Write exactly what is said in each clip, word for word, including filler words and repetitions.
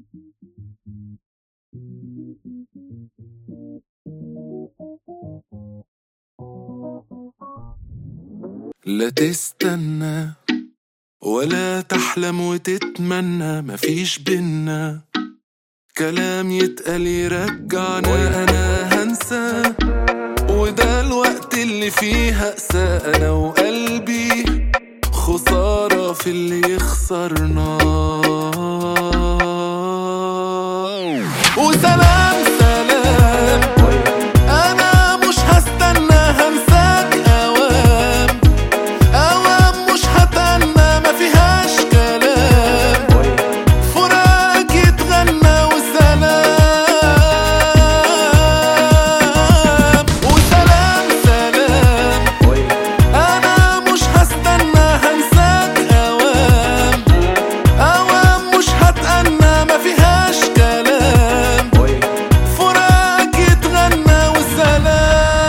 لا تستنى ولا تحلم وتتمنى، مفيش بينا كلام يتقال يرجعنا. انا هنسى وده الوقت اللي فيه هقسى انا وقلبي، خسارة في اللي يخسرنا. وسلام سلام انا مش هستنى، هنساك اوام اوام مش هتنى، ما فيهاش كلام، فراق يتغنى وسلام. وسلام سلام انا مش هستنى، هنساك اوام اوام مش هتأنى، ما فيهاش كلام، فراق يتغنى وسلام.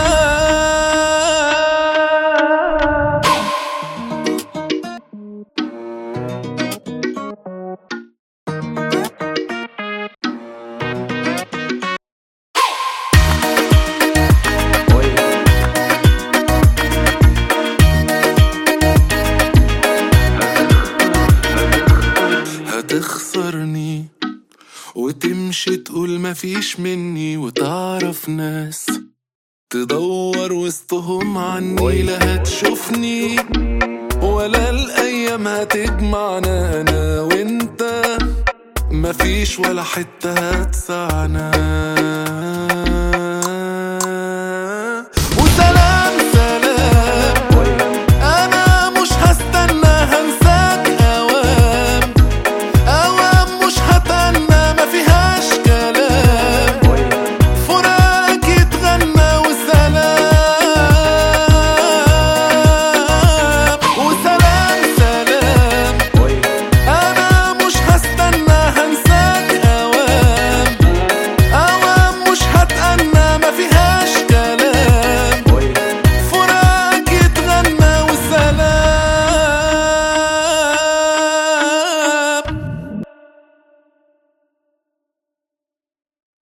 هتخسرني وتمشي تقول مفيش مني، وتعرف ناس تدور وسطهم عني. لا هتشوفني ولا الأيام هتجمعنا أنا وإنت، مفيش ولا حتة هتسعنا.